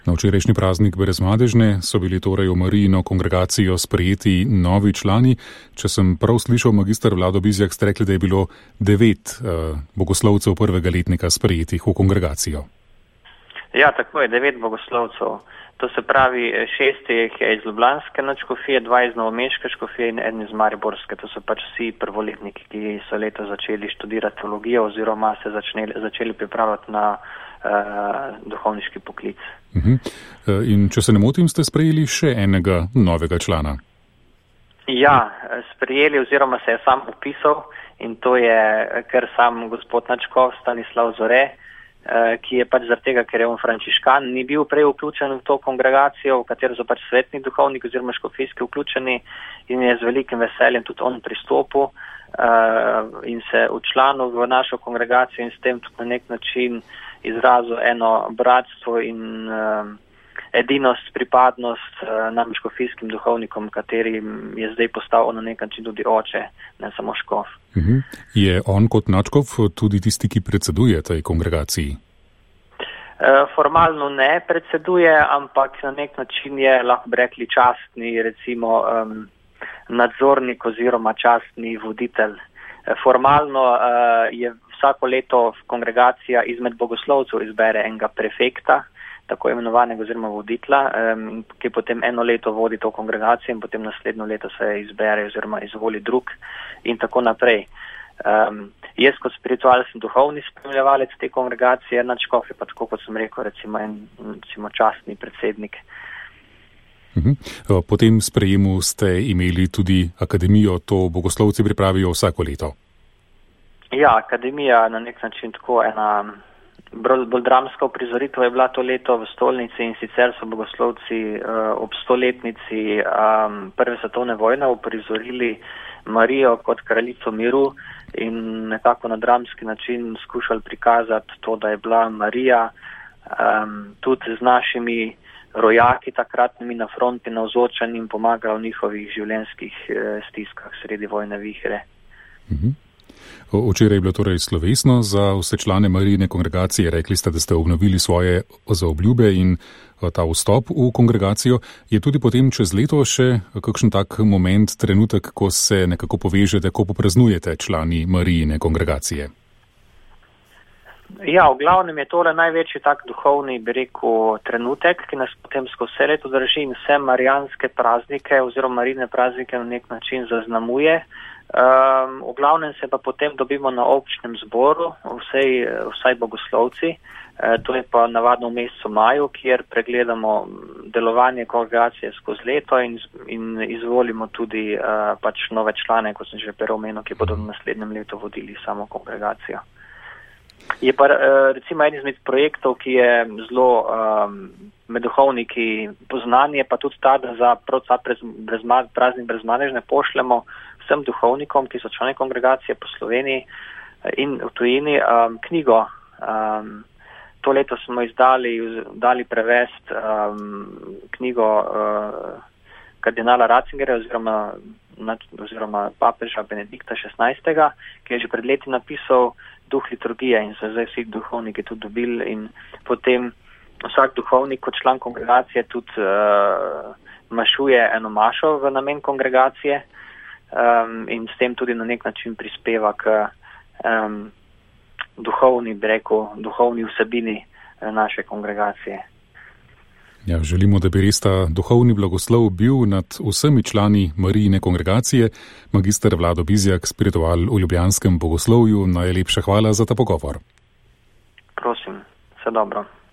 Na včerajšnji praznik Brezmadežne so bili torej v Marijino kongregacijo sprejeti novi člani. Če sem prav slišal, magister Vlado Bizjak, ste rekli, da je bilo 9 bogoslovcev prvega letnika sprejetih v kongregacijo. Ja, tako je, 9 bogoslovcev. To se pravi, 6 je iz Ljubljanske nadškofije, 2 iz Novomeške škofije in 1 iz Mariborske. To so pač vsi prvoletniki, ki so letos začeli študirati teologijo oziroma se začeli pripravljati na duhovniški poklic. In če se ne motim, ste sprejeli še enega novega člana? Ja, sprejeli oziroma se je sam upisal in to je kar sam gospod nadškof Stanislav Zore, ki je pač zaradi tega, ker je on frančiškan, ni bil prej vključen v to kongregacijo, v katero so pač svetni duhovniki oziroma škofijski vključeni, in je z velikim veseljem tudi on pristopil in se včlanil v našo kongregacijo in s tem tudi na nek način izrazil eno bratstvo in edinost, pripadnost nam škofijskim duhovnikom, katerim je zdaj postal na nek način tudi oče, ne samo škof. Je on kot nadškof tudi tisti, ki predseduje tej kongregaciji? Formalno ne predseduje, ampak na nek način je, lahko bi rekli, častni, recimo nadzornik oziroma častni voditelj. Formalno je vsako leto kongregacija izmed bogoslovcev izbere enega prefekta, tako imenovanega oziroma voditla, ki potem eno leto vodi to kongregacijo in potem naslednjo leto se izbere oziroma izvoli drug in tako naprej. Jaz kot spiritual sem duhovni spremljevalec te kongregacije, nadškof je pa tako, kot sem rekel, recimo častni predsednik. Po tem sprejemu ste imeli tudi akademijo, to bogoslovci pripravijo vsako leto. Ja, akademija na nek način tako ena bolj dramska uprizoritev je bila to leto v stolnici in sicer so bogoslovci ob 100-letnici Prve svetovne vojne uprizorili Marijo kot kraljico miru in nekako na dramski način skušali prikazati to, da je bila Marija tudi z našimi rojaki takratnimi na fronti navzočen in pomagala v njihovih življenjskih stiskah sredi vojne vihre. Včeraj je bilo torej slovesno za vse člane Marijine kongregacije. Rekli ste, da ste obnovili svoje zaobljube in ta vstop v kongregacijo. Je tudi potem čez leto še kakšen tak moment, trenutek, ko se nekako povežete, ko popraznujete člani Marijine kongregacije? Ja, v glavnem je tole največji tak duhovni, bi rekel, trenutek, ki nas potem skozi vse leto drži in vse marijanske praznike oziroma Marijine praznike na nek način zaznamuje. V glavnem se pa potem dobimo na občnem zboru, vsaj bogoslovci, to je pa navadno v mesecu maju, kjer pregledamo delovanje kongregacije skozi leto in izvolimo tudi pač nove člane, kot sem že prej omenil, ki bodo v naslednjem letu vodili samo kongregacijo. Je pa recimo en izmed projektov, ki je zelo med duhovniki poznan, je pa tudi ta, da za praznik Brezmadežne pošljemo vsem duhovnikom, ki so člani kongregacije po Sloveniji in v tujini, knjigo. To leto smo dali prevest knjigo kardinala Ratzingerja oziroma papeža Benedikta XVI., ki je že pred leti napisal Duh liturgije in so zdaj vsi duhovniki tudi dobili in potem vsak duhovnik kot član kongregacije tudi mašuje eno mašo v namen kongregacije in s tem tudi na nek način prispeva k duhovni vsebini naše kongregacije. Ja, želimo, da bi res ta duhovni blagoslov bil nad vsemi člani Marijine kongregacije. Magister Vlado Bizjak, spiritual v ljubljanskem bogoslovju, najlepša hvala za ta pogovor. Prosim, vse dobro.